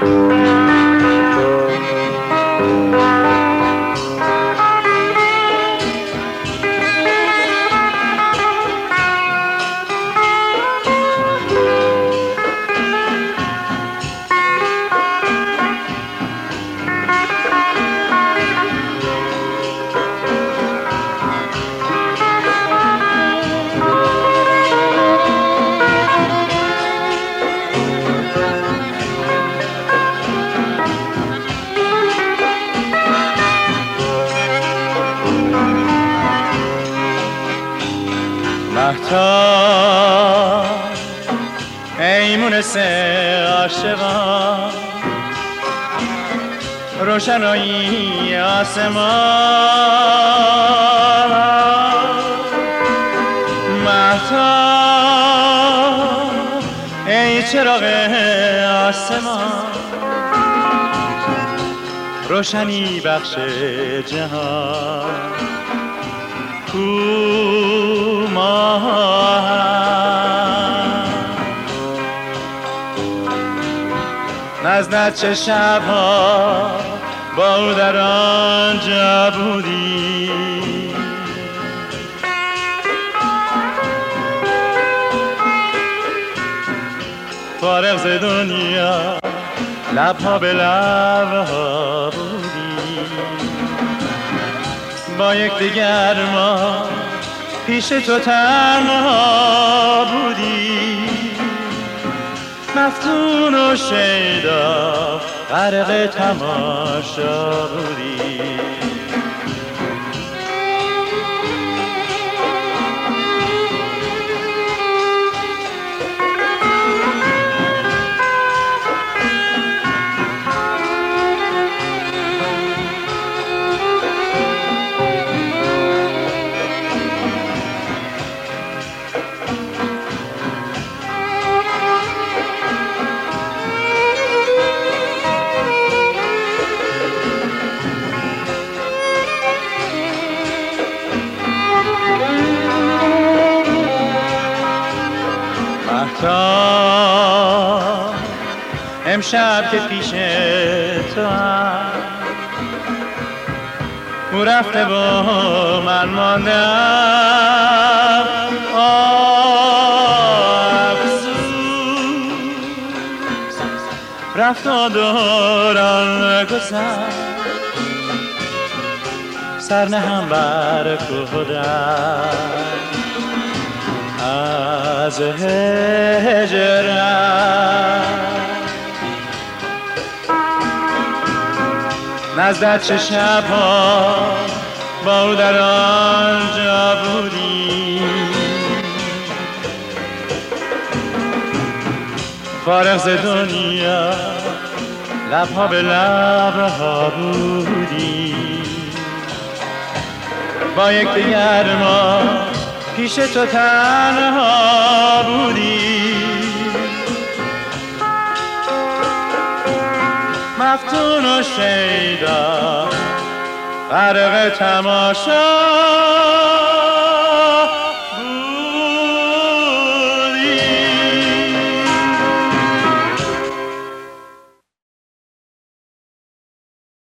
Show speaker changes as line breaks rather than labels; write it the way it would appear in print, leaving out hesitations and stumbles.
مهتاب ای مونس عاشقان، روشنایی آسمان. مهتاب ای چراغ آسمان، روشنی بخش جهان. نزدت چه شبها با او در آنجا بودی، فارغ ز دنیا لبها به لبها بودی. با یکدیگر ما پیش تو تنها بودی، مفتون و شیدا غرق تماشا بودی. مهتاب امشب که پیش تو هم، او رفته و من ماندم. افسوس رفت و دوران گذشت، سر نهم بر خودم از هجرت. نزدت چه شبها با او در آنجا بودی، فارغ ز دنیا لبها به لبها بودی. با یکدیگر ما پیش تو تنها بودی، مفتون و شیدا غرق تماشا